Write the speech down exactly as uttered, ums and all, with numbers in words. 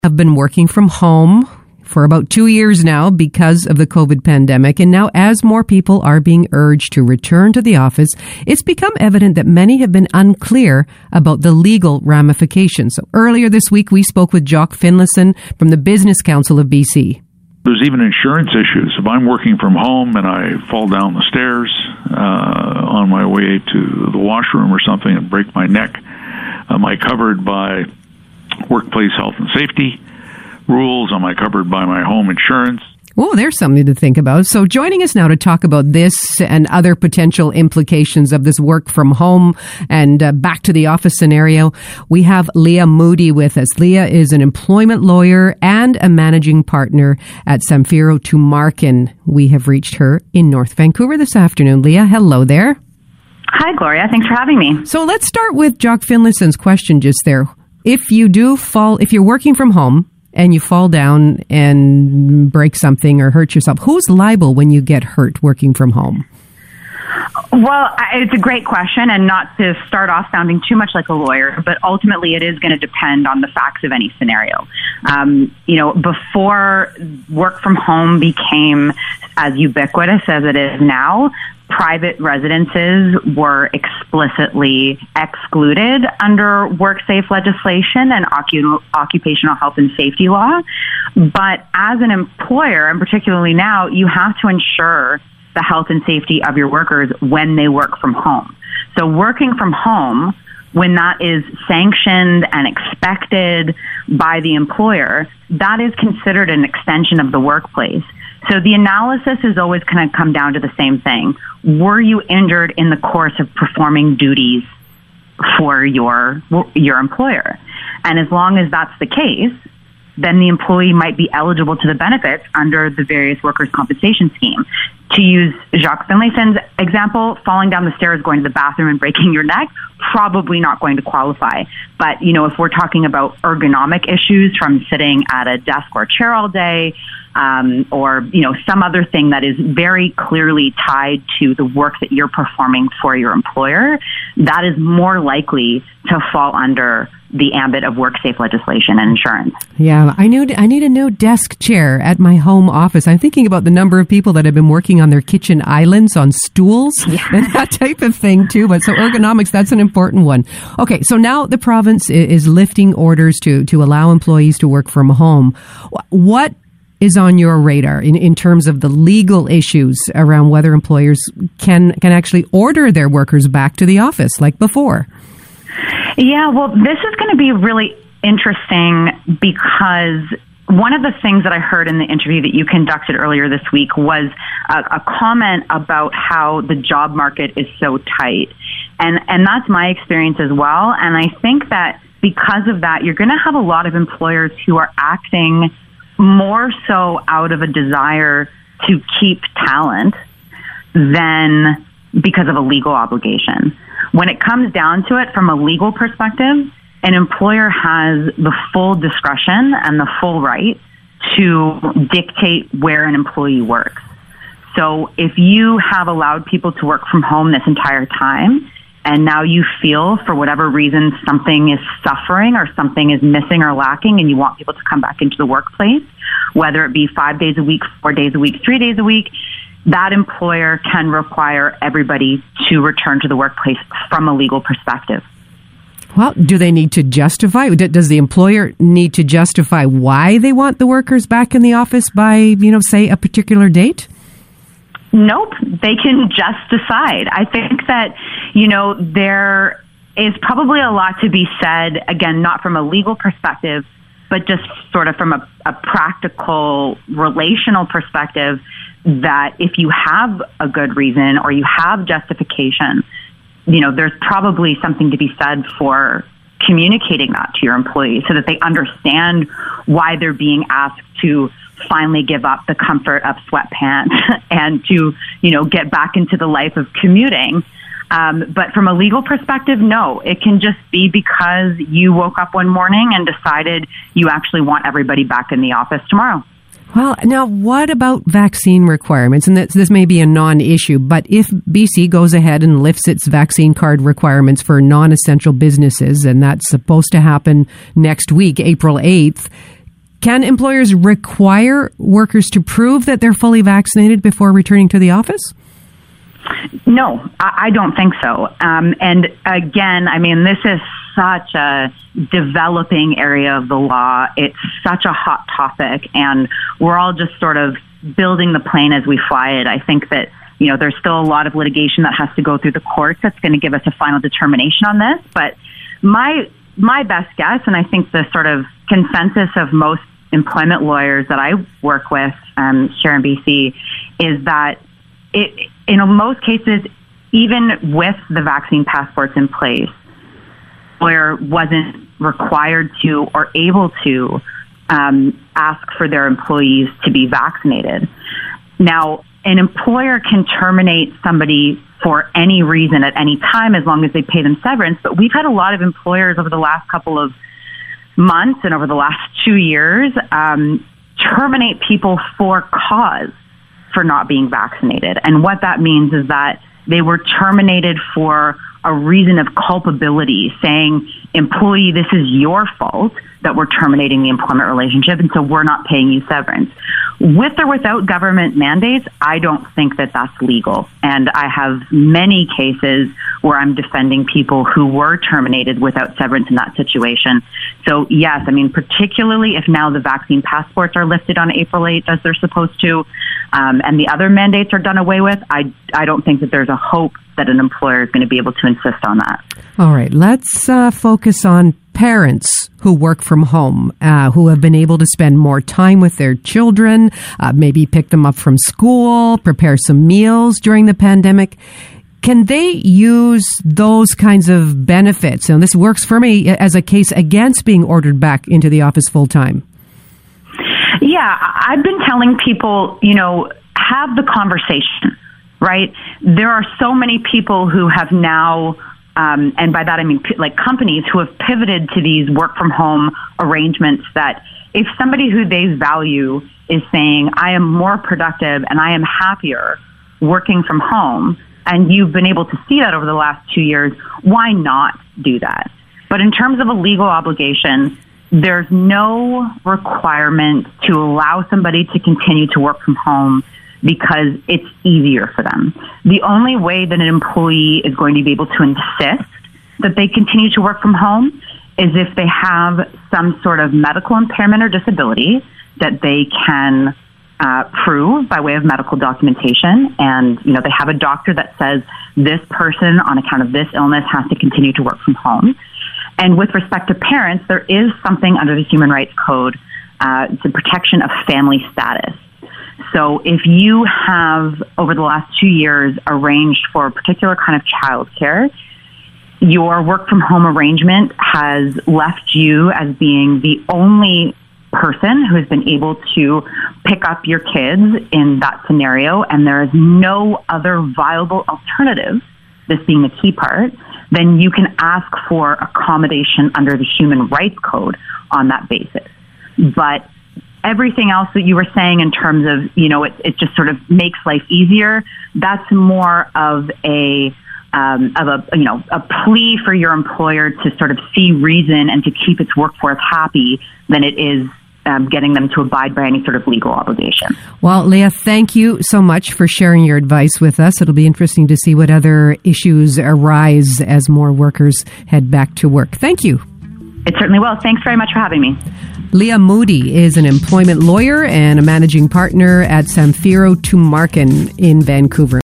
Have been working from home for about two years now because of the COVID pandemic. And now as more people are being urged to return to the office, it's become evident that many have been unclear about the legal ramifications. So earlier this week, we spoke with Jock Finlayson from the Business Council of B C. There's even insurance issues. If I'm working from home and I fall down the stairs uh, on my way to the washroom or something and break my neck, am I covered by workplace health and safety rules? Am I covered by my home insurance? Oh, there's something to think about. So joining us now to talk about this and other potential implications of this work from home and uh, back to the office scenario, we have Leah Moody with us. Leah is an employment lawyer and a managing partner at Samfiru Tumarkin. We have reached her in North Vancouver this afternoon. Leah, hello there. Hi, Gloria. Thanks for having me. So let's start with Jock Finlayson's question just there. If you do fall, if you're working from home and you fall down and break something or hurt yourself, who's liable when you get hurt working from home? Well, it's a great question, and not to start off sounding too much like a lawyer, but ultimately it is going to depend on the facts of any scenario. Um, you know, before work from home became as ubiquitous as it is now, private residences were explicitly excluded under WorkSafe legislation and occup- occupational health and safety law. But as an employer, and particularly now, you have to ensure the health and safety of your workers when they work from home. So working from home, when that is sanctioned and expected by the employer, that is considered an extension of the workplace. So the analysis is always going to come down to the same thing. Were you injured in the course of performing duties for your your employer? And as long as that's the case, then the employee might be eligible to the benefits under the various workers' compensation scheme. To use Jock Finlayson's example, falling down the stairs, going to the bathroom and breaking your neck, probably not going to qualify. But, you know, if we're talking about ergonomic issues from sitting at a desk or chair all day, um, or, you know, some other thing that is very clearly tied to the work that you're performing for your employer, that is more likely to fall under the ambit of WorkSafe legislation and insurance. Yeah, I need, I need a new desk chair at my home office. I'm thinking about the number of people that have been working on their kitchen islands on stools yeah. and that type of thing too. But so ergonomics, that's an important one. Okay, so now the province is lifting orders to, to allow employees to work from home. What is on your radar in, in terms of the legal issues around whether employers can, can actually order their workers back to the office like before? Yeah, well, this is going to be really interesting because one of the things that I heard in the interview that you conducted earlier this week was a, a comment about how the job market is so tight. And, and that's my experience as well. And I think that because of that, you're going to have a lot of employers who are acting more so out of a desire to keep talent than because of a legal obligation. When it comes down to it, from a legal perspective, an employer has the full discretion and the full right to dictate where an employee works. So if you have allowed people to work from home this entire time, and now you feel for whatever reason something is suffering or something is missing or lacking and you want people to come back into the workplace, whether it be five days a week, four days a week, three days a week, that employer can require everybody to return to the workplace from a legal perspective. Well, do they need to justify? Does the employer need to justify why they want the workers back in the office by, you know, say a particular date? Nope. They can just decide. I think that, you know, there is probably a lot to be said, again, not from a legal perspective, but just sort of from a, a practical, relational perspective, that if you have a good reason or you have justification, you know, there's probably something to be said for communicating that to your employees so that they understand why they're being asked to finally give up the comfort of sweatpants and to, you know, get back into the life of commuting. Um, but from a legal perspective, no, it can just be because you woke up one morning and decided you actually want everybody back in the office tomorrow. Well, now, what about vaccine requirements? And this, this may be a non-issue, but if B C goes ahead and lifts its vaccine card requirements for non-essential businesses, and that's supposed to happen next week, April eighth, Can employers require workers to prove that they're fully vaccinated before returning to the office? No, I don't think so. Um, and again, I mean, this is such a developing area of the law. It's such a hot topic, and we're all just sort of building the plane as we fly it. I think that, you know, there's still a lot of litigation that has to go through the courts that's going to give us a final determination on this. But my my best guess, and I think the sort of consensus of most employment lawyers that I work with um, here in B C, is that it, in most cases, even with the vaccine passports in place, employer wasn't required to or able to um, ask for their employees to be vaccinated. Now, an employer can terminate somebody for any reason at any time as long as they pay them severance, but we've had a lot of employers over the last couple of months and over the last two years um, terminate people for cause for not being vaccinated. And what that means is that they were terminated for a reason of culpability, saying, employee, this is your fault that we're terminating the employment relationship, and so we're not paying you severance. With or without government mandates, I don't think that that's legal. And I have many cases where I'm defending people who were terminated without severance in that situation. So yes, I mean, particularly if now the vaccine passports are lifted on April eighth as they're supposed to, um, and the other mandates are done away with, I, I don't think that there's a hope that an employer is going to be able to insist on that. All right, let's uh, focus on parents who work from home, uh, who have been able to spend more time with their children, uh, maybe pick them up from school, prepare some meals during the pandemic. Can they use those kinds of benefits? And this works for me as a case against being ordered back into the office full time. Yeah, I've been telling people, you know, have the conversation, right? There are so many people who have now, um, and by that I mean p- like companies who have pivoted to these work from home arrangements, that if somebody who they value is saying, I am more productive and I am happier working from home, and you've been able to see that over the last two years, why not do that? But in terms of a legal obligation, there's no requirement to allow somebody to continue to work from home because it's easier for them. The only way that an employee is going to be able to insist that they continue to work from home is if they have some sort of medical impairment or disability that they can uh, prove by way of medical documentation. And, you know, they have a doctor that says this person, on account of this illness, has to continue to work from home. And with respect to parents, there is something under the Human Rights Code, uh, the protection of family status. So if you have, over the last two years, arranged for a particular kind of childcare, your work from home arrangement has left you as being the only person who has been able to pick up your kids in that scenario, and there is no other viable alternative, this being the key part, then you can ask for accommodation under the Human Rights Code on that basis. But everything else that you were saying in terms of, you know, it, it just sort of makes life easier, that's more of a, um, of a, you know, a plea for your employer to sort of see reason and to keep its workforce happy than it is um, getting them to abide by any sort of legal obligation. Well, Leah, thank you so much for sharing your advice with us. It'll be interesting to see what other issues arise as more workers head back to work. Thank you. It certainly will. Thanks very much for having me. Leah Moody is an employment lawyer and a managing partner at Samfiru Tumarkin in Vancouver.